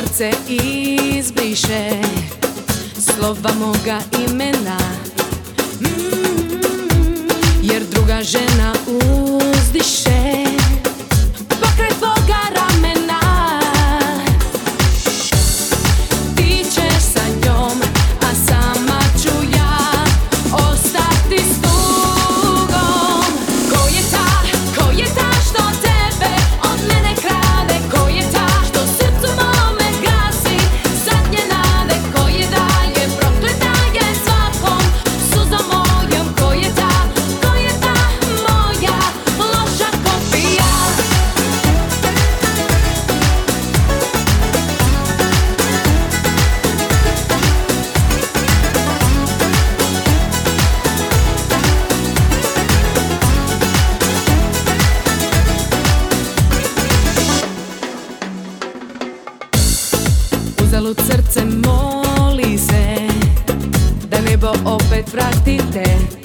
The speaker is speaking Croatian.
srce izbriše slova moga imena, jer druga žena uzdiše pokraj tvoga ramena. Ti ćeš sa njom, a sama ću ja ostati s tugom. Ko je ta što tebe od mene krade? Ko je ta što srcu mome gasi zadnje nade? Ko je dalje prokleta je svakom suzom mojom? Ko je ta moja loša kopija? Uzalud srce moli se da nebo opet vrati te.